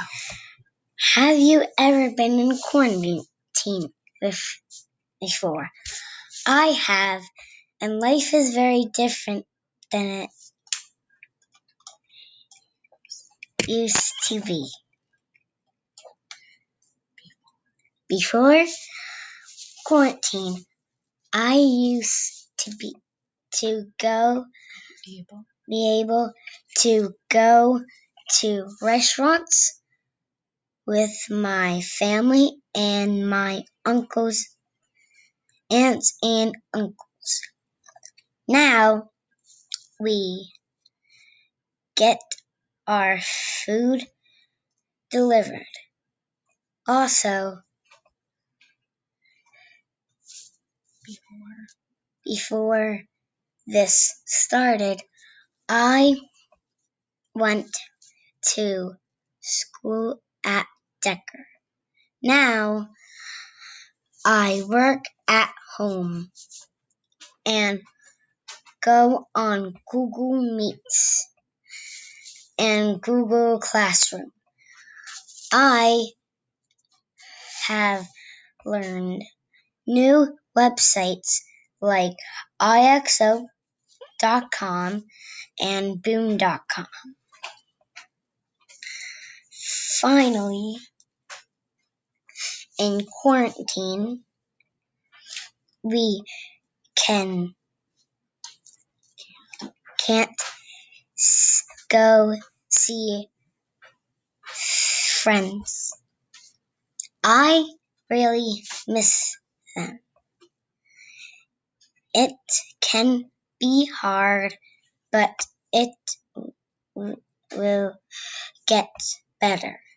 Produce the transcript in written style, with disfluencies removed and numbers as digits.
Have you ever been in quarantine before? I have, and life is very different than it used to be. Before quarantine, I used to be able to go to restaurants with my family and my aunts and uncles. Now we get our food delivered. Also, before this started, I went to school at Decker. Now I work at home and go on Google Meets and Google Classroom. I have learned new websites like IXO.com and Boom.com. Finally, in quarantine, we can't go see friends. I really miss them. It can be hard, but it will get better.